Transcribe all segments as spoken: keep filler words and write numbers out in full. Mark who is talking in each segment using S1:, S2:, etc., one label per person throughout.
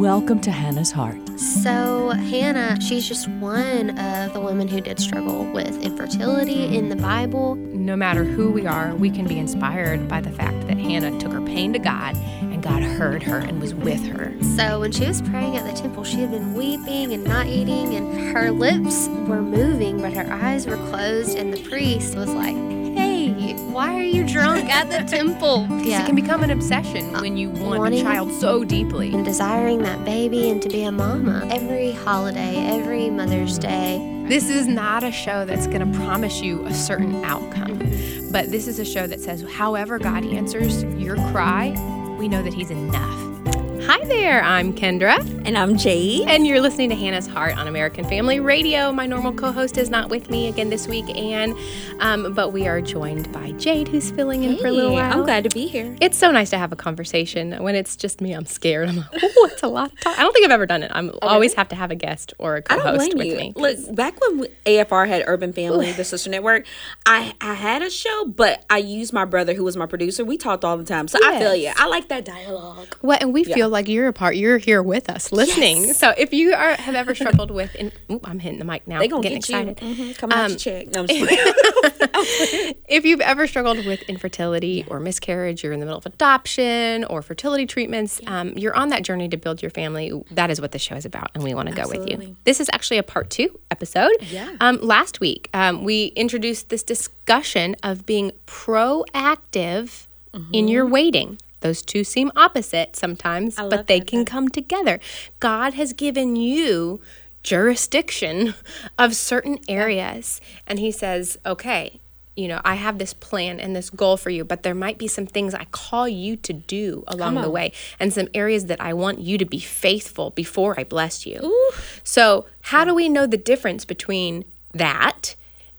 S1: Welcome to Hannah's Heart.
S2: So Hannah, she's just one of the women who did struggle with infertility in the Bible.
S3: No matter who we are, we can be inspired by the fact that Hannah took her pain to God, and God heard her and was with her.
S2: So when she was praying at the temple, she had been weeping and not eating, and her lips were moving, but her eyes were closed, and the priest was like, hey, why are you drunk at the temple?
S3: Yeah. It can become an obsession when you want
S2: Wanting
S3: a child so deeply.
S2: And desiring that baby and to be a mama. Every holiday, every Mother's Day.
S3: This is not a show that's going to promise you a certain outcome, but this is a show that says, however God answers your cry, we know that He's enough. Hi there, I'm Kendra.
S4: And I'm Jade.
S3: And you're listening to Hannah's Heart on American Family Radio. My normal co-host is not with me again this week, Anne, um, but we are joined by Jade, who's filling in
S4: hey,
S3: for a little while.
S4: I'm glad to be here.
S3: It's so nice to have a conversation. When it's just me, I'm scared. I'm like, oh, it's a lot of talk. I don't think I've ever done it. I oh, always really? have to have a guest or a co-host
S4: I don't blame
S3: with
S4: you.
S3: me.
S4: Look, back when we, A F R had Urban Family, the sister network, I, I had a show, but I used my brother, who was my producer. We talked all the time. So yes. I feel you. I like that dialogue.
S3: Well, and we
S4: yeah.
S3: feel like you're a part. You're here with us listening.
S4: Yes.
S3: So if you are have ever struggled with, in, ooh, I'm hitting the mic now.
S4: They're going to
S3: get
S4: excited.
S3: You.
S4: Mm-hmm. Coming um, out your check. No, I'm just
S3: if you've ever struggled with infertility or miscarriage, you're in the middle of adoption or fertility treatments, yeah. um, you're on that journey to build your family. That is what the show is about, and we want to go with you. This is actually a part two episode.
S4: Yeah.
S3: Um, last week, um, we introduced this discussion of being proactive mm-hmm. in your waiting. Those two seem opposite sometimes, but they can come together. God has given you jurisdiction of certain areas, and He says, okay, you know, I have this plan and this goal for you, but there might be some things I call you to do along the way, and some areas that I want you to be faithful before I bless you.
S4: Ooh.
S3: So how do we know the difference between that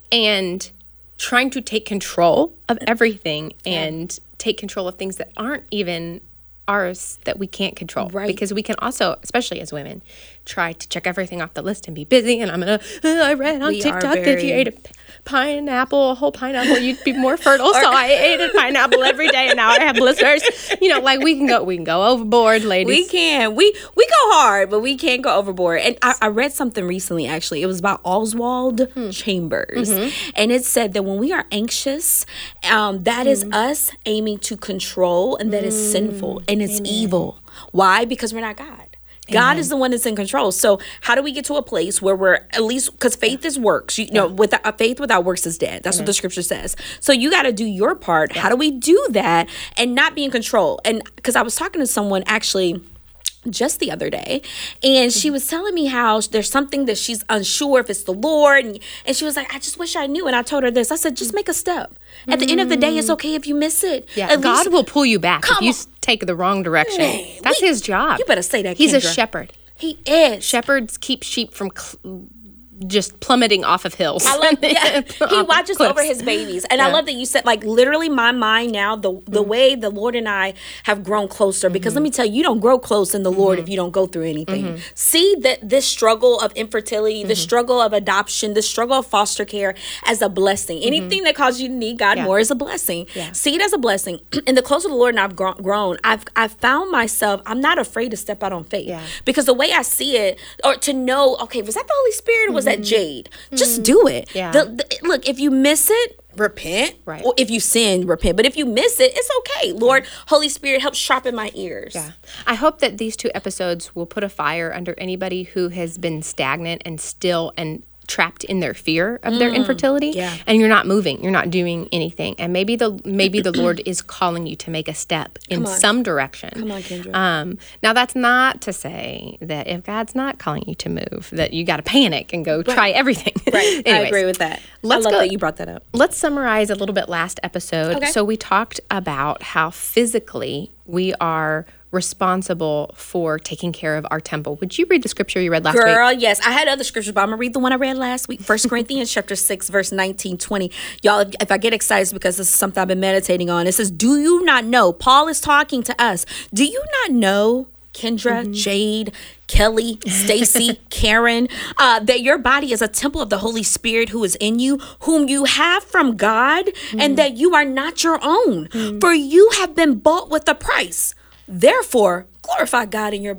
S3: and trying to take control of everything and take control of things that aren't even ours, that we can't control?
S4: Right.
S3: Because we can also, especially as women, try to check everything off the list and be busy. And I'm going to, uh, I read on
S4: we
S3: TikTok
S4: very...
S3: that if you ate a pineapple, a whole pineapple, you'd be more fertile. So I ate a pineapple every day and now I have blisters. You know, like we can go, we can go overboard, ladies.
S4: We can. We we go hard, but we can't go overboard. And I, I read something recently, actually. It was about Oswald hmm. Chambers. Mm-hmm. And it said that when we are anxious, um, that mm. is us aiming to control, and that mm. is sinful and it's Amen. evil. Why? Because we're not God. God Amen. is the one that's in control. So how do we get to a place where we're at least, because faith is works. You, you know, without uh, faith without works is dead. That's Amen. what the scripture says. So you got to do your part. Yeah. How do we do that and not be in control? And because I was talking to someone actually just the other day, and she was telling me how there's something that she's unsure if it's the Lord, and, and she was like, I just wish I knew. And I told her this. I said, just make a step. At the end of the day, it's okay if you miss it.
S3: Yeah,
S4: At
S3: God
S4: least,
S3: will pull you back if you
S4: on.
S3: take the wrong direction.
S4: Man,
S3: That's
S4: we,
S3: His job.
S4: You better say that,
S3: He's
S4: Kendra.
S3: a shepherd.
S4: He is.
S3: Shepherds keep sheep from cl- just plummeting off of hills.
S4: I love yeah. He watches over his babies. And yeah. I love that you said, like, literally my mind now, the the mm-hmm. way the Lord and I have grown closer, because mm-hmm. let me tell you, you don't grow close in the Lord mm-hmm. if you don't go through anything. Mm-hmm. See that this struggle of infertility, mm-hmm. the struggle of adoption, the struggle of foster care as a blessing. Anything mm-hmm. that causes you to need God yeah. more is a blessing. Yeah. See it as a blessing. And the closer to the Lord and I've grown, I've I've found myself, I'm not afraid to step out on faith. Yeah. Because the way I see it, or to know, okay, was that the Holy Spirit or was that Jade? Just mm-hmm. do it.
S3: Yeah.
S4: The, the, look, if you miss it, repent.
S3: Right.
S4: Or if you sin, repent. But if you miss it, it's okay. Lord, yeah. Holy Spirit, help sharpen my ears.
S3: Yeah. I hope that these two episodes will put a fire under anybody who has been stagnant and still and trapped in their fear of mm, their infertility,
S4: yeah.
S3: and you're not moving, you're not doing anything, and maybe the maybe the Lord is calling you to make a step in some direction.
S4: Come on, Kendra.
S3: Um, now that's not to say that if God's not calling you to move, that you got to panic and go right. try everything.
S4: Right.
S3: Anyways,
S4: I agree with that.
S3: Let's
S4: I love
S3: go,
S4: that you brought that up.
S3: Let's summarize a little bit last episode.
S4: Okay.
S3: So we talked about how physically we are responsible for taking care of our temple. Would you read the scripture you read last
S4: Girl,
S3: week?
S4: Girl, yes. I had other scriptures, but I'm going to read the one I read last week. First Corinthians chapter six, verse nineteen, twenty. Y'all, if, if I get excited, it's because this is something I've been meditating on. It says, do you not know? Paul is talking to us. Do you not know, Kendra, mm-hmm. Jade, Kelly, Stacy, Karen, uh, that your body is a temple of the Holy Spirit who is in you, whom you have from God, mm-hmm. and that you are not your own, mm-hmm. for you have been bought with a price. Therefore, glorify God in your body.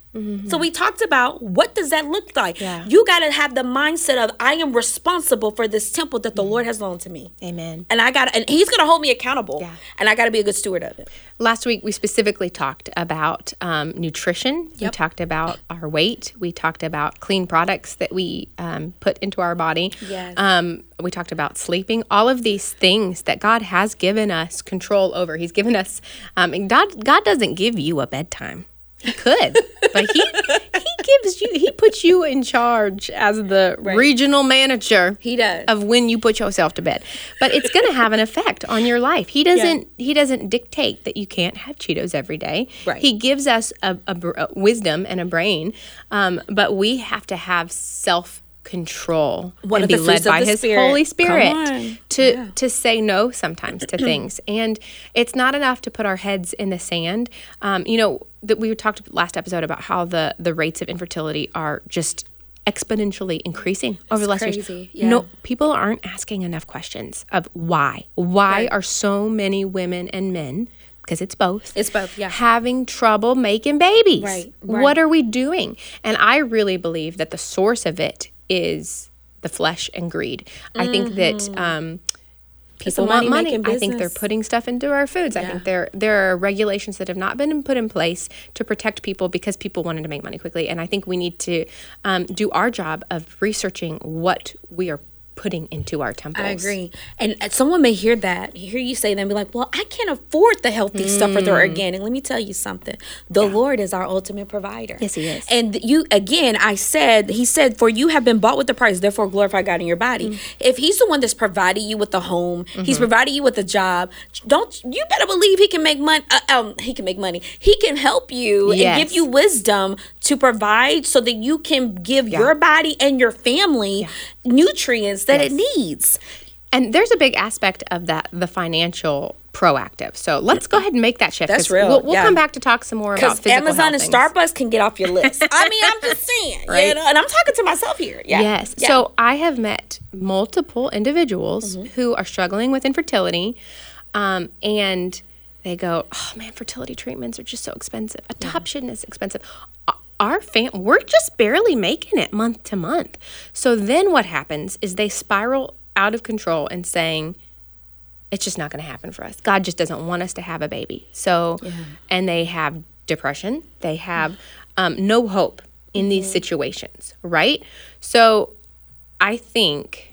S4: Mm-hmm. So we talked about what does that look like?
S3: Yeah.
S4: You got to have the mindset of I am responsible for this temple that the mm-hmm. Lord has loaned to me.
S3: Amen.
S4: And I got and he's going to hold me accountable.
S3: Yeah.
S4: And I got to be a good steward of it.
S3: Last week we specifically talked about um, nutrition. Yep. We talked about our weight. We talked about clean products that we um, put into our body.
S4: Yes.
S3: Um, we talked about sleeping. All of these things that God has given us control over. He's given us. Um, and God, God doesn't give you a bedtime. He could, but he he gives you he puts you in charge as the right. regional manager.
S4: He does
S3: of when you put yourself to bed. But it's going to have an effect on your life. He doesn't yeah. he doesn't dictate that you can't have Cheetos every day.
S4: Right.
S3: He gives us a, a, a wisdom and a brain, um, but we have to have self control
S4: One
S3: and
S4: of
S3: be
S4: the
S3: led by His
S4: Spirit.
S3: Holy Spirit to
S4: yeah.
S3: to say no sometimes to things. And it's not enough to put our heads in the sand. Um, you know, that we talked last episode about how the the rates of infertility are just exponentially increasing over the last
S4: crazy.
S3: years.
S4: Yeah.
S3: No, people aren't asking enough questions of why. Why
S4: right.
S3: are so many women and men, because it's both.
S4: It's both, yeah.
S3: Having trouble making babies.
S4: Right, right.
S3: What are we doing? And I really believe that the source of it is the flesh and greed. I
S4: Mm-hmm.
S3: think that um, people
S4: Some
S3: want
S4: money
S3: money.
S4: making
S3: I think they're
S4: business.
S3: putting stuff into our foods. I
S4: Yeah.
S3: think there there are regulations that have not been put in place to protect people because people wanted to make money quickly. And I think we need to um, do our job of researching what we are putting into our temples.
S4: I agree. And someone may hear that, hear you say that and be like, well, I can't afford the healthy mm. stuff or the organic. Let me tell you something. The yeah. Lord is our ultimate provider.
S3: Yes, He is.
S4: And you, again, I said, He said, for you have been bought with the price, therefore glorify God in your body. Mm. If He's the one that's providing you with the home, mm-hmm. He's providing you with a job, don't you better believe He can make money. Uh, um, he can make money. He can help you
S3: yes.
S4: and give you wisdom to provide so that you can give yeah. your body and your family yeah. nutrients that yes. it needs.
S3: And there's a big aspect of that, the financial proactive. So let's go ahead and make that shift.
S4: That's real.
S3: We'll, we'll
S4: yeah.
S3: come back to talk some more about physical
S4: Amazon
S3: health
S4: and
S3: things.
S4: Starbucks can get off your list. I mean, I'm just saying.
S3: Right?
S4: You know? And I'm talking to myself here. Yeah.
S3: Yes.
S4: Yeah.
S3: So I have met multiple individuals mm-hmm. who are struggling with infertility, um, and they go, "Oh man, fertility treatments are just so expensive. Adoption yeah. is expensive." Our fam, we're just barely making it month to month. So then what happens is they spiral out of control and saying, it's just not going to happen for us. God just doesn't want us to have a baby. So, yeah. and they have depression. They have um, no hope in mm-hmm. these situations, right? So I think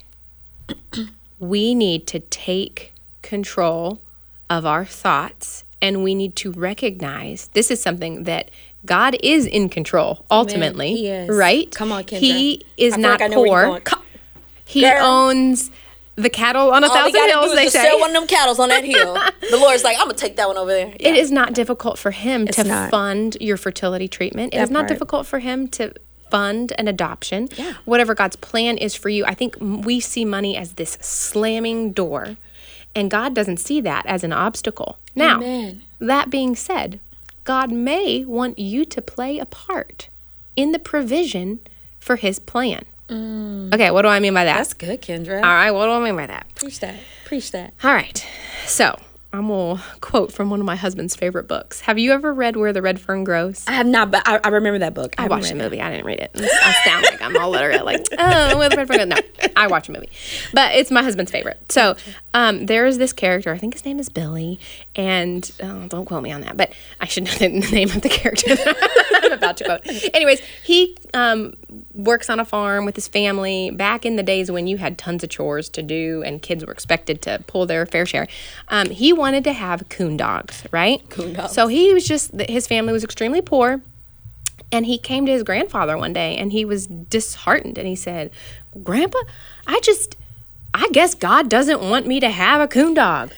S3: we need to take control of our thoughts, and we need to recognize this is something that God is in control ultimately,
S4: Man, he is.
S3: right?
S4: Come on, Kendra.
S3: He is
S4: I feel
S3: not
S4: like I know where you're
S3: poor.
S4: going. Come-
S3: He
S4: Girl.
S3: owns the cattle on a
S4: All we
S3: thousand
S4: gotta
S3: hills,
S4: do is
S3: they
S4: just
S3: say.
S4: sell one of them cattle on that hill. The Lord's like, I'm gonna take that one over there. Yeah.
S3: It is not difficult for him
S4: It's
S3: to
S4: not.
S3: fund your fertility treatment. It
S4: That
S3: is not
S4: part.
S3: difficult for him to fund an adoption.
S4: Yeah.
S3: Whatever God's plan is for you. I think we see money as this slamming door, and God doesn't see that as an obstacle. Now,
S4: Amen.
S3: that being said, God may want you to play a part in the provision for His plan.
S4: Mm.
S3: Okay, what do I mean by that?
S4: That's good, Kendra.
S3: All right, what do I mean by that?
S4: Preach that. Preach that.
S3: All right, so I'm going to quote from one of my husband's favorite books. Have you ever read Where the Red Fern Grows?
S4: I have not, but I, I remember that book. I,
S3: I watched the movie. I didn't read it. I sound like I'm all literate, like, oh, Where the Red Fern Grows. No, I watched a movie. But it's my husband's favorite. So um, there is this character, I think his name is Billy, and oh, don't quote me on that, but I should know the name of the character that I'm about to quote. Anyways, he um, works on a farm with his family back in the days when you had tons of chores to do and kids were expected to pull their fair share. Um, he wanted to have coon dogs, right?
S4: Coon dogs.
S3: So he was just, his family was extremely poor. And he came to his grandfather one day and he was disheartened. And he said, Grandpa, I just, I guess God doesn't want me to have a coon dog.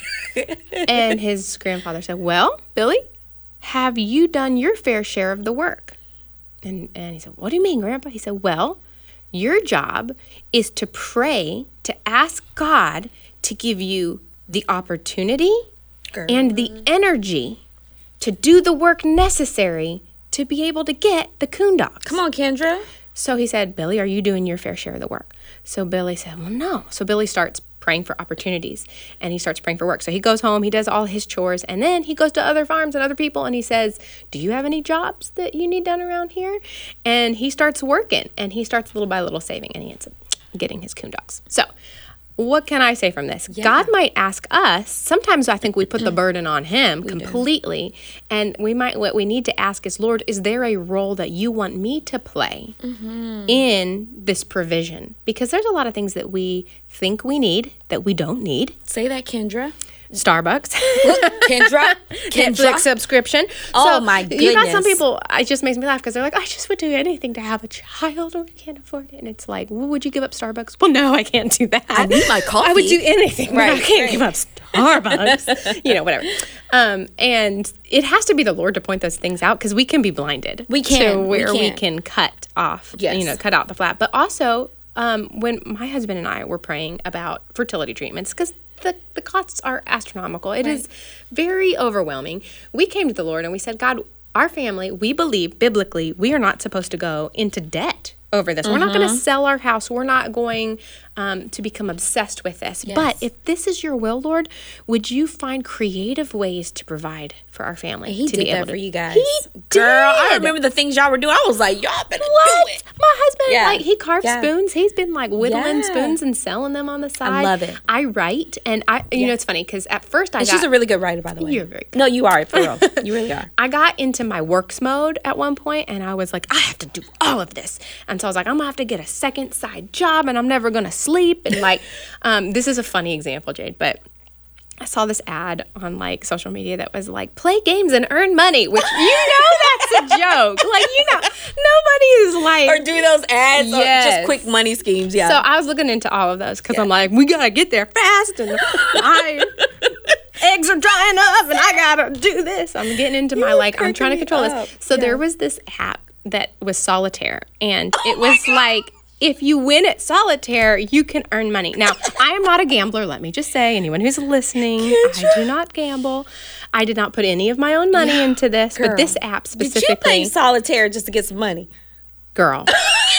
S3: And his grandfather said, well, Billy, have you done your fair share of the work? And, and he said, what do you mean, Grandpa? He said, well, your job is to pray, to ask God to give you the opportunity Girl. and the energy to do the work necessary to be able to get the coon dogs.
S4: Come on, Kendra.
S3: So he said, Billy, are you doing your fair share of the work? So Billy said, well, no. So Billy starts praying for opportunities, and he starts praying for work. So he goes home, he does all his chores, and then he goes to other farms and other people, and he says, do you have any jobs that you need done around here? And he starts working, and he starts little by little saving, and he ends up getting his coon dogs. So what can I say from this? Yeah. God might ask us, sometimes I think we put the burden on him we completely, do. And we might, what we need to ask is, Lord, is there a role that you want me to play mm-hmm. in this provision? Because there's a lot of things that we think we need that we don't need.
S4: Say that, Kendra.
S3: Starbucks.
S4: Kendra. Kendra.
S3: Netflix subscription.
S4: Oh,
S3: so
S4: my goodness.
S3: You got some people, it just makes me laugh because they're like, I just would do anything to have a child or I can't afford it. And it's like, well, would you give up Starbucks? Well, no, I can't do that.
S4: I need my coffee.
S3: I would do anything,
S4: right,
S3: but I can't
S4: right.
S3: give up Starbucks. You know, whatever. Um, and it has to be the Lord to point those things out because we can be blinded.
S4: We can.
S3: To where
S4: we
S3: we
S4: can,
S3: can cut off,
S4: yes.
S3: you know, cut out the flap. But also, um, when my husband and I were praying about fertility treatments, because The, the costs are astronomical. It right. is very overwhelming. We came to the Lord and we said, God, our family, we believe biblically we are not supposed to go into debt over this. Mm-hmm. We're not going to sell our house. We're not going um, to become obsessed with this. Yes. But if this is your will, Lord, would you find creative ways to provide for our family?
S4: He
S3: to
S4: did
S3: be
S4: that
S3: able
S4: for
S3: to,
S4: you guys.
S3: He
S4: Girl,
S3: did.
S4: I remember the things y'all were doing. I was like, y'all better
S3: what?
S4: do it.
S3: My husband,
S4: yeah.
S3: like, he carves
S4: yeah.
S3: spoons. He's been, like, whittling
S4: yeah.
S3: spoons and selling them on the side.
S4: I love it.
S3: I write, and I, you
S4: yeah.
S3: know, it's funny, because at first I
S4: and
S3: got...
S4: she's a really good writer, by the way.
S3: You're very good.
S4: No, you are, for real. You really are.
S3: I got into my works mode at one point, and I was like, I have to do all of this. And so I was like, I'm going to have to get a second side job, and I'm never going to sleep. And, like, um, this is a funny example, Jade, but I saw this ad on, like, social media that was like, play games and earn money, which you know that's a joke. Like, you know, nobody is like...
S4: Or do those ads
S3: yes.
S4: or just quick money schemes, yeah.
S3: So I was looking into all of those because yeah. I'm like, we got to get there fast, and I... eggs are drying up, and I got to do this. I'm getting into my, like, I'm trying to control
S4: up.
S3: this. So
S4: yeah.
S3: there was this app that was solitaire, and oh it was like... If you win at solitaire, you can earn money. Now, I am not a gambler. Let me just say, anyone who's listening, I do not gamble. I did not put any of my own money yeah, into this, girl. But this app specifically.
S4: Did you play solitaire just to get some money?
S3: Girl.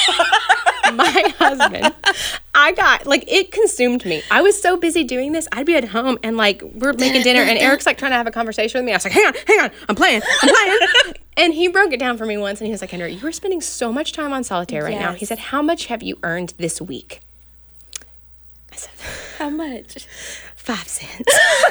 S3: My husband, I got, like, it consumed me. I was so busy doing this. I'd be at home and, like, we're making dinner and Eric's, like, trying to have a conversation with me. I was like, hang on, hang on. I'm playing. I'm playing. And he broke it down for me once and he was like, Kendra, you are spending so much time on solitaire right yes. now. He said, how much have you earned this week? I said,
S4: how much?
S3: Five cents.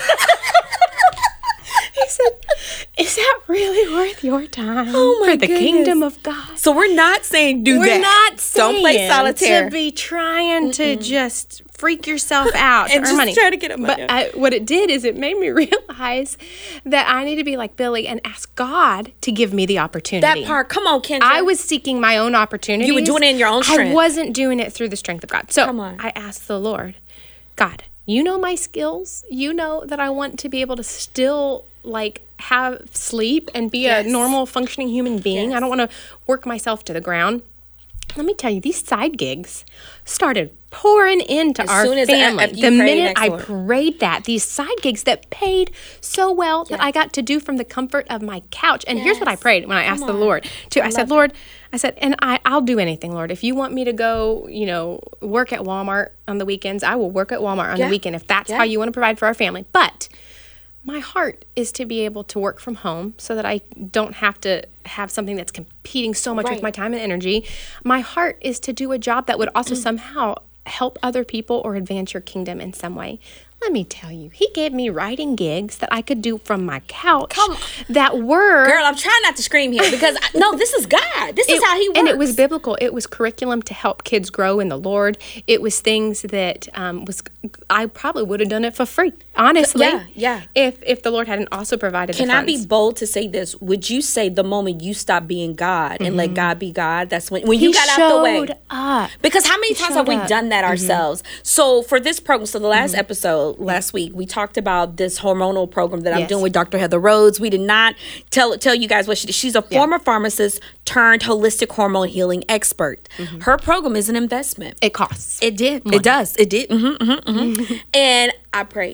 S3: He said, is that really worth your time
S4: oh my
S3: for the
S4: goodness.
S3: Kingdom of God?
S4: So we're not saying do
S3: we're
S4: that.
S3: We're not saying
S4: don't play solitaire.
S3: To be trying Mm-mm. to just freak yourself out
S4: and
S3: to
S4: just
S3: earn money.
S4: try to get a money.
S3: But I, what it did is it made me realize that I need to be like Billy and ask God to give me the opportunity.
S4: That part, come on, Kendra.
S3: I was seeking my own opportunities.
S4: You were doing it in your own strength.
S3: I wasn't doing it through the strength of God. So
S4: come on.
S3: I asked the Lord, God, you know my skills. You know that I want to be able to still like have sleep and be yes. a normal functioning human being. Yes. I don't want to work myself to the ground. Let me tell you, these side gigs started pouring into
S4: as
S3: our
S4: soon as
S3: family.
S4: I,
S3: the minute I
S4: door.
S3: prayed that, these side gigs that paid so well
S4: yes.
S3: that I got to do from the comfort of my couch. And
S4: yes.
S3: here's what I prayed when I asked the Lord too. I, I said, Lord, I said, and I, I'll do anything, Lord. If you want me to go, you know, work at Walmart on the weekends, I will work at Walmart on
S4: yeah.
S3: the weekend if that's
S4: yeah.
S3: how you want to provide for our family. But my heart is to be able to work from home so that I don't have to have something that's competing so much
S4: right.
S3: with my time and energy. My heart is to do a job that would also mm. somehow help other people or advance your kingdom in some way. Let me tell you, he gave me writing gigs that I could do from my couch.
S4: Come on.
S3: That were...
S4: Girl, I'm trying not to scream here because, I, no, this is God. This
S3: it,
S4: is how he works.
S3: And it was biblical. It was curriculum to help kids grow in the Lord. It was things that um, was... I probably would have done it for free, honestly.
S4: Yeah, yeah.
S3: If, if the Lord hadn't also provided
S4: Can
S3: the funds.
S4: I be bold to say this? Would you say the moment you stop being God mm-hmm. and let God be God, that's when, when
S3: he
S4: you got out the way?
S3: Up.
S4: Because how many
S3: he
S4: times have we
S3: up.
S4: done that
S3: mm-hmm.
S4: ourselves? So for this program, so the last
S3: mm-hmm.
S4: episode, last week, we talked about this hormonal program that I'm
S3: yes.
S4: doing with Doctor Heather Rhodes. We did not tell tell you guys what she did. She's a
S3: yeah.
S4: former pharmacist turned holistic hormone healing expert. Mm-hmm. Her program is an investment.
S3: It costs.
S4: It did.
S3: Money.
S4: It does. It did. Mm-hmm, mm-hmm, mm-hmm. And I prayed.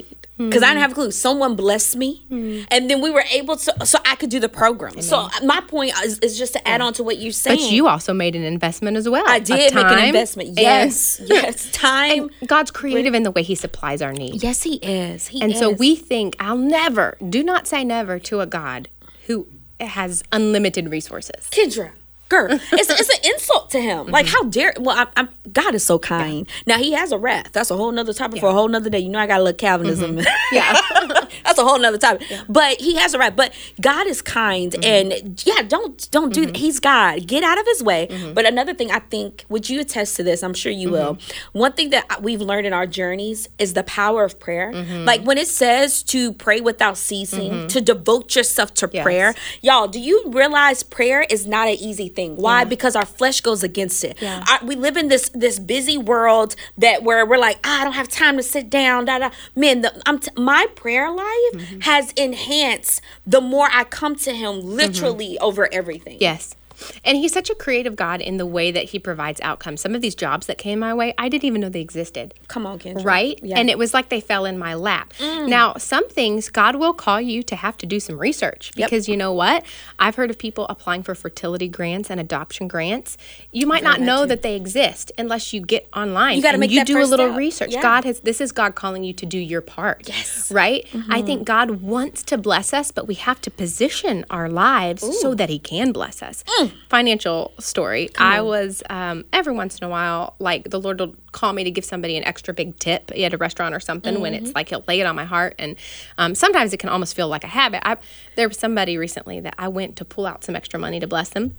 S4: because I didn't have a clue. Someone blessed me, mm. and then we were able to, so I could do the program. Amen. So my point is, is just to add yeah. on to what you're saying.
S3: But you also made an investment as well.
S4: I did make an investment. Yes, yes, time.
S3: And God's creative in the way He supplies our needs.
S4: Yes, He is. He
S3: and
S4: is.
S3: so we think, I'll never, do not say never to a God who has unlimited resources.
S4: Kendra. Girl, it's, it's an insult to him. Like, mm-hmm. how dare, well, I, I'm, God is so kind. Yeah. Now, he has a wrath. That's a whole nother topic yeah. for a whole nother day. You know, I got a little Calvinism. Mm-hmm. Yeah. That's a whole nother topic. Yeah. But he has a wrath. But God is kind. Mm-hmm. And yeah, don't, don't do, mm-hmm. he's God. Get out of his way. Mm-hmm. But another thing, I think, would you attest to this? I'm sure you mm-hmm. will. One thing that we've learned in our journeys is the power of prayer. Mm-hmm. Like, when it says to pray without ceasing, mm-hmm. to devote yourself to yes. prayer. Y'all, do you realize prayer is not an easy thing? Why? Yeah. Because our flesh goes against it. Yeah. Our, we live in this this busy world that where we're like, ah, I don't have time to sit down. Da, da. Man, the, I'm t- my prayer life mm-hmm. has enhanced the more I come to Him literally mm-hmm. over everything.
S3: Yes. And He's such a creative God in the way that He provides outcomes. Some of these jobs that came my way, I didn't even know they existed.
S4: Come on, Kendra.
S3: Right?
S4: Yeah.
S3: And it was like they fell in my lap. Mm. Now, some things God will call you to have to do some research because yep. you know what? I've heard of people applying for fertility grants and adoption grants. You might not know that they exist unless you get online.
S4: You got to make
S3: you
S4: that
S3: do
S4: first
S3: a little
S4: step.
S3: research.
S4: Yeah.
S3: God has this is God calling you to do your part.
S4: Yes.
S3: Right?
S4: Mm-hmm.
S3: I think God wants to bless us, but we have to position our lives Ooh. so that He can bless us. Mm. Financial story. Come I on. was um, every once in a while, like the Lord will call me to give somebody an extra big tip at a restaurant or something mm-hmm. when it's like He'll lay it on my heart. And um, sometimes it can almost feel like a habit. I, there was somebody recently that I went to pull out some extra money to bless them.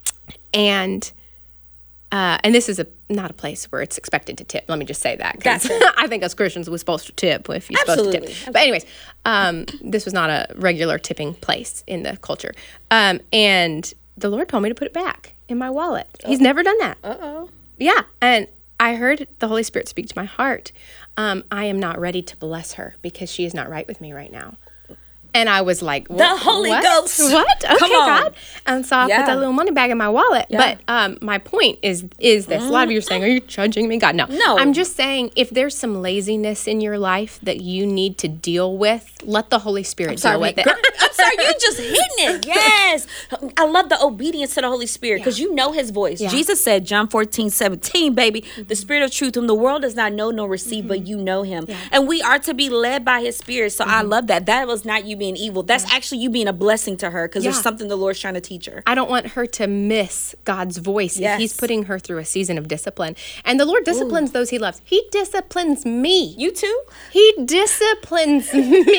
S3: And uh, and this is a not a place where it's expected to tip. Let me just say that. Because I think as Christians we're supposed to tip if you're Absolutely. supposed to tip. Absolutely. But anyways, um, this was not a regular tipping place in the culture. Um, and the Lord told me to put it back in my wallet. Uh-oh. He's never done that. Uh-oh. Yeah. And I heard the Holy Spirit speak to my heart. Um, I am not ready to bless her because she is not right with me right now. And I was like,
S4: the Holy
S3: what?
S4: Ghost.
S3: What? Okay,
S4: Come on.
S3: God. And so I yeah. put that little money bag in my wallet. Yeah. But um, my point is is this. Mm. A lot of you are saying, are you judging me? God, no.
S4: No.
S3: I'm just saying, if there's some laziness in your life that you need to deal with, let the Holy Spirit
S4: sorry,
S3: deal with it.
S4: Girl, I'm sorry, you just hitting it. Yes. I love the obedience to the Holy Spirit because yeah. you know His voice. Yeah. Jesus said, John fourteen seventeen, baby, mm-hmm. the Spirit of truth whom the world does not know nor receive, mm-hmm. but you know Him. Yeah. And we are to be led by His Spirit. So mm-hmm. I love that. That was not you being evil. That's yeah. actually you being a blessing to her because yeah. there's something the Lord's trying to teach her.
S3: I don't want her to miss God's voice yes. if He's putting her through a season of discipline. And the Lord disciplines Ooh. those He loves. He disciplines me.
S4: You too?
S3: He disciplines me.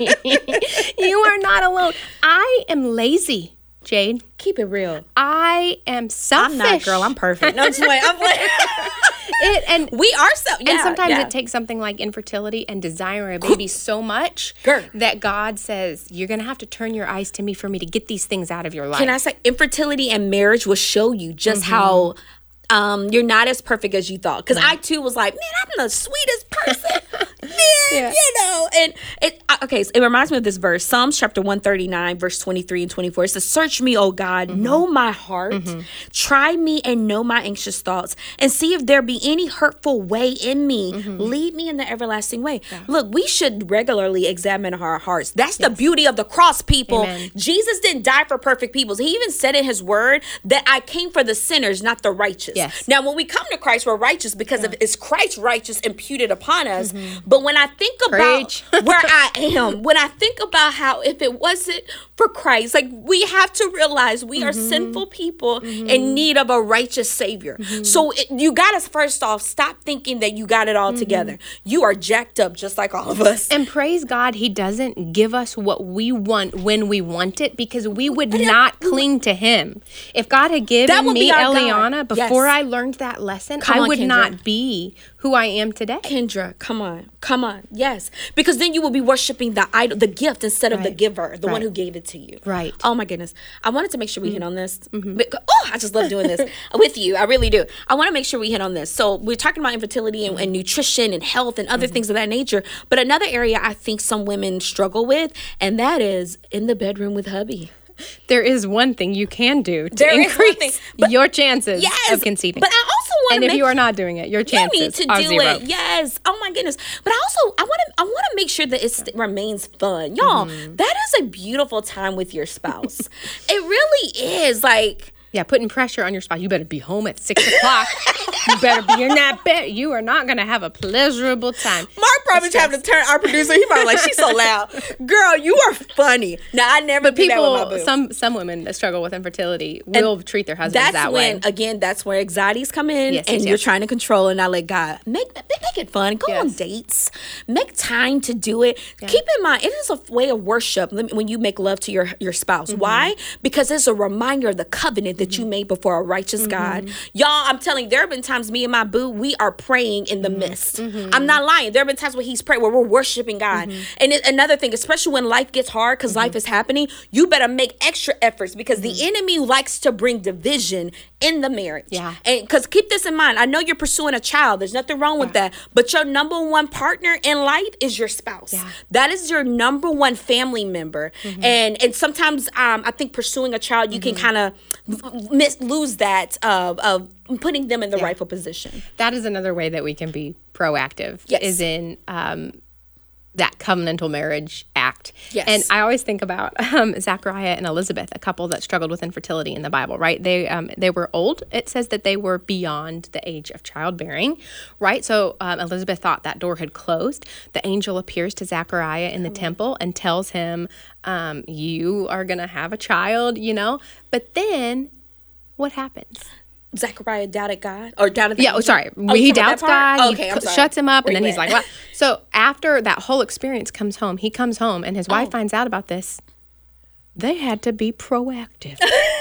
S3: You are not alone. I am lazy, Jade.
S4: Keep it real.
S3: I am selfish.
S4: I'm not, girl. I'm perfect. No, just wait. I'm like...
S3: It, and
S4: we are so yeah,
S3: and sometimes
S4: yeah.
S3: it takes something like infertility and desiring a baby so much
S4: Girl.
S3: that God says you're gonna have to turn your eyes to me for me to get these things out of your life.
S4: Can I say infertility and marriage will show you just mm-hmm. how um, you're not as perfect as you thought. Because right. I too was like, man, I'm the sweetest person. Man, yeah. you know, and it okay. So it reminds me of this verse, Psalms chapter one thirty-nine, verse twenty-three and twenty-four. It says, "Search me, O God, mm-hmm. know my heart, mm-hmm. try me and know my anxious thoughts, and see if there be any hurtful way in me. Mm-hmm. Lead me in the everlasting way." Yeah. Look, we should regularly examine our hearts. That's yes. the beauty of the cross, people.
S3: Amen.
S4: Jesus didn't die for perfect people. He even said in His word that I came for the sinners, not the righteous.
S3: Yes.
S4: Now, when we come to Christ, we're righteous because yeah. of it's Christ's righteous imputed upon us.
S3: Mm-hmm.
S4: But when I think about where I am, when I think about how if it wasn't for Christ, like we have to realize we mm-hmm. are sinful people mm-hmm. in need of a righteous Savior. Mm-hmm. So it, you got to first off stop thinking that you got it all mm-hmm. together. You are jacked up just like all of us.
S3: And praise God, He doesn't give us what we want when we want it because we would not cling to Him. If God had given me Eliana God. before yes. I learned that lesson, come I on, would Kendra. not be who I am today.
S4: Kendra, come on. Come on. Yes. Because then you will be worshiping the idol, the gift instead of right. the giver, the right. one who gave it to you.
S3: Right.
S4: Oh my goodness. I wanted to make sure we mm-hmm. hit on this. Mm-hmm. Oh, I just love doing this with you. I really do. I want to make sure we hit on this. So we're talking about infertility and, and nutrition and health and other mm-hmm. things of that nature. But another area I think some women struggle with, and that is in the bedroom with hubby.
S3: There is one thing you can do to
S4: there
S3: increase
S4: thing, but,
S3: your chances
S4: yes,
S3: of conceiving.
S4: But I also want to
S3: And
S4: make
S3: if you are not doing it, your chances
S4: you need to
S3: are
S4: do
S3: zero.
S4: it. Yes. Oh my goodness. But I also I want to I want to make sure that it yeah. remains fun, y'all. Mm-hmm. That is a beautiful time with your spouse. It really is. Like.
S3: Yeah, putting pressure on your spouse. You better be home at six o'clock. You better be in that bed. You are not going to have a pleasurable time.
S4: Mark probably having to turn our producer. He probably like, she's so loud. Girl, you are funny. Now, I never
S3: but
S4: do
S3: people,
S4: that with my boo.
S3: Some, some women that struggle with infertility will and treat their husbands that
S4: when,
S3: way.
S4: Again, that's where anxieties come in.
S3: Yes,
S4: and
S3: yes,
S4: you're
S3: yes.
S4: trying to control and not let God. Make, make it fun. Go yes. on dates. Make time to do it. Yeah. Keep in mind, it is a way of worship when you make love to your, your spouse. Mm-hmm. Why? Because it's a reminder of the covenant that mm-hmm. you made before a righteous mm-hmm. God. Y'all, I'm telling you, there have been times me and my boo, we are praying in the mm-hmm. mist. Mm-hmm. I'm not lying. There have been times where he's praying, where we're worshiping God. Mm-hmm. And it, another thing, especially when life gets hard, because mm-hmm. life is happening, you better make extra efforts because mm-hmm. the enemy likes to bring division in the marriage.
S3: Yeah.
S4: And because keep this in mind, I know you're pursuing a child. There's nothing wrong with yeah. that. But your number one partner in life is your spouse.
S3: Yeah.
S4: That is your number one family member. Mm-hmm. And and sometimes um, I think pursuing a child, you mm-hmm. can kind of miss lose that uh, of putting them in the yeah. rightful position.
S3: That is another way that we can be proactive.
S4: Yes.
S3: Is in um, that covenantal marriage act.
S4: Yes.
S3: And I always think about um, Zachariah and Elizabeth, a couple that struggled with infertility in the Bible, right? They um, they were old. It says that they were beyond the age of childbearing, right? So um, Elizabeth thought that door had closed. The angel appears to Zachariah in the oh. temple and tells him, um, you are going to have a child, you know? But then what happens?
S4: Zechariah doubted God or doubted.
S3: Yeah, oh, sorry. Oh, he doubts God.
S4: Okay,
S3: he
S4: I'm sorry.
S3: shuts him up,
S4: Where
S3: and then he's
S4: at?
S3: like, "What?" So after that whole experience comes home, he comes home, and his wife
S4: oh.
S3: finds out about this. They had to be proactive.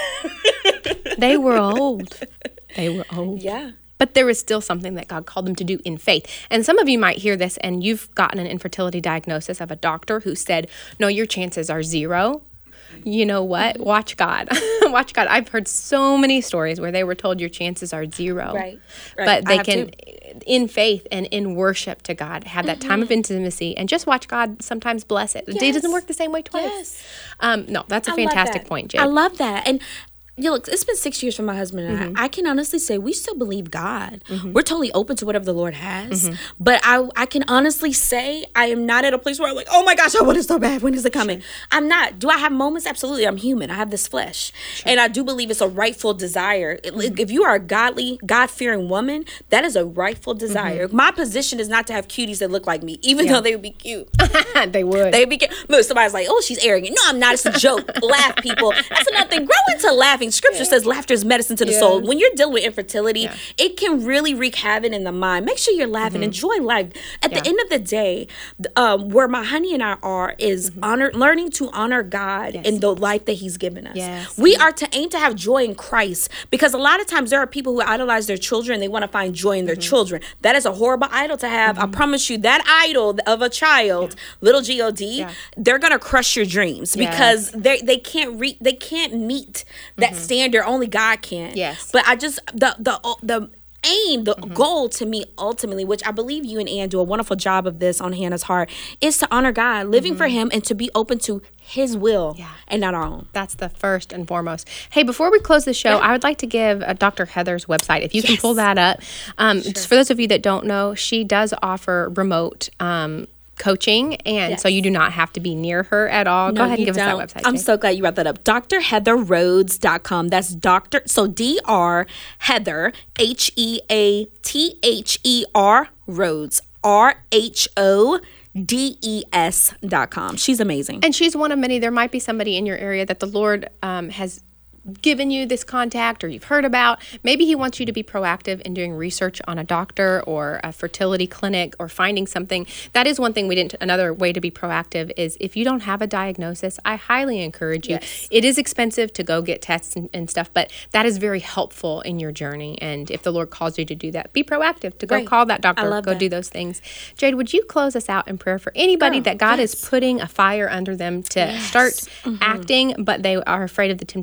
S3: They were old. They were old.
S4: Yeah.
S3: But there was still something that God called them to do in faith. And some of you might hear this, and you've gotten an infertility diagnosis of a doctor who said, "No, your chances are zero." You know what? Watch God. Watch God. I've heard so many stories where they were told your chances are zero.
S4: Right. right.
S3: But they can, to. in faith and in worship to God, have that mm-hmm. time of intimacy and just watch God sometimes bless it. Yes. It doesn't work the same way twice. Yes. Um, no, that's a
S4: I
S3: fantastic point, Jade.
S4: I love that. And yeah, look, it's been six years for my husband and mm-hmm. I. I can honestly say we still believe God. Mm-hmm. We're totally open to whatever the Lord has. Mm-hmm. But I I can honestly say I am not at a place where I'm like, oh my gosh, I want it so bad. When is it coming? Sure. I'm not. Do I have moments? Absolutely. I'm human. I have this flesh. Sure. And I do believe it's a rightful desire. Mm-hmm. If you are a godly, God-fearing woman, that is a rightful desire. Mm-hmm. My position is not to have cuties that look like me, even yeah. though they would be cute.
S3: They would.
S4: They'd be cute. Look, somebody's like, oh, she's arrogant. No, I'm not. It's a joke. Laugh, people. That's another thing. Grow into laughing. Scripture yeah. says laughter is medicine to the yes. soul. When you're dealing with infertility, yeah. it can really wreak havoc in the mind. Make sure you're laughing. Mm-hmm. Enjoy life. At yeah. the end of the day, um, where my honey and I are is mm-hmm. honor, learning to honor God yes. in the life that He's given us.
S3: Yes.
S4: We are to aim to have joy in Christ, because a lot of times there are people who idolize their children. They want to find joy in their mm-hmm. children. That is a horrible idol to have. Mm-hmm. I promise you, that idol of a child, yeah. little G O D, yeah. they're gonna crush your dreams yes. because they they can't re- they can't meet that mm-hmm. standard. Only God can.
S3: Yes.
S4: But I just the the the aim, the mm-hmm. goal to me ultimately, which I believe you and Ann do a wonderful job of this on Hannah's Heart, is to honor God, living mm-hmm. for Him, and to be open to His will yeah. and not our own.
S3: That's the first and foremost. Hey, before we close the show, yeah. I would like to give uh, Doctor Heather's website, if you yes. can pull that up. Um, sure. For those of you that don't know, she does offer remote um coaching, and yes. so you do not have to be near her at all.
S4: No,
S3: Go ahead and give
S4: don't.
S3: us that website.
S4: I'm
S3: Jay.
S4: so glad you brought that up. D R heather rhodes dot com. That's Doctor So D R Heather, H E A T H E R Rhodes, R H O D E S dot com. She's amazing.
S3: And she's one of many. There might be somebody in your area that the Lord um, has given you this contact or you've heard about. Maybe He wants you to be proactive in doing research on a doctor or a fertility clinic or finding something. That is one thing we didn't, another way to be proactive is if you don't have a diagnosis, I highly encourage you.
S4: Yes.
S3: It is expensive to go get tests and, and stuff, but that is very helpful in your journey. And if the Lord calls you to do that, be proactive to go
S4: right.
S3: call that doctor,
S4: I love
S3: go
S4: that.
S3: do those things. Jade, would you close us out in prayer for anybody
S4: Girl,
S3: that God
S4: yes.
S3: is putting a fire under them to
S4: yes.
S3: start
S4: mm-hmm.
S3: acting, but they are afraid of the temptation of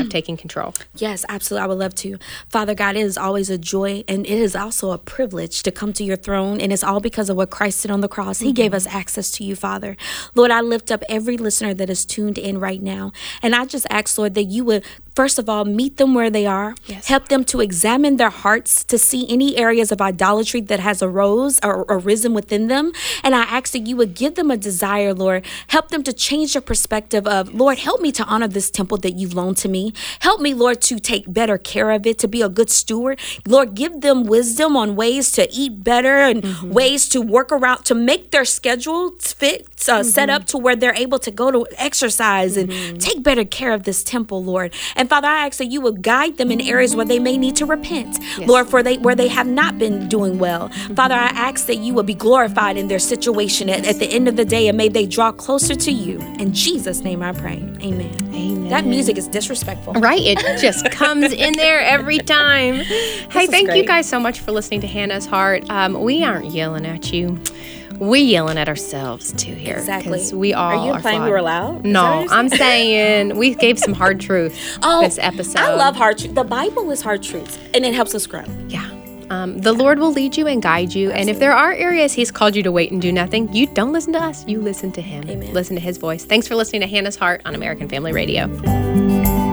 S3: of taking control.
S4: Yes, absolutely. I would love to. Father God, it is always a joy and it is also a privilege to come to your throne. And it's all because of what Christ did on the cross. He mm-hmm. gave us access to you, Father. Lord, I lift up every listener that is tuned in right now. And I just ask, Lord, that you would, first of all, meet them where they are. Yes. Help them to examine their hearts to see any areas of idolatry that has arose or arisen within them. And I ask that you would give them a desire, Lord. Help them to change their perspective of, Lord, help me to honor this temple that you've loaned to me. Help me, Lord, to take better care of it, to be a good steward. Lord, give them wisdom on ways to eat better and mm-hmm. ways to work around, to make their schedule fit, uh, mm-hmm. set up to where they're able to go to exercise mm-hmm. and take better care of this temple, Lord. And Father, I ask that you would guide them in areas where they may need to repent, yes. Lord, for they where they have not been doing well. Mm-hmm. Father, I ask that you would be glorified in their situation at, at the end of the day, and may they draw closer to you. In Jesus' name I pray. Amen. Amen. That music is disrespectful.
S3: Right. It just comes in there every time. Hey, thank great. you guys so much for listening to Hannah's Heart. Um, we aren't yelling at you. We're yelling at ourselves too here.
S4: Exactly.
S3: We all
S4: are you
S3: are
S4: implying
S3: flawed.
S4: we were loud?
S3: No, I'm saying we gave some hard truth oh, this episode.
S4: I love hard truth. The Bible is hard truths, and it helps us grow.
S3: Yeah. Um, the Lord will lead you and guide you. Absolutely. And if there are areas He's called you to wait and do nothing, you don't listen to us. You listen to Him.
S4: Amen.
S3: Listen to His voice. Thanks for listening to Hannah's Heart on American Family Radio.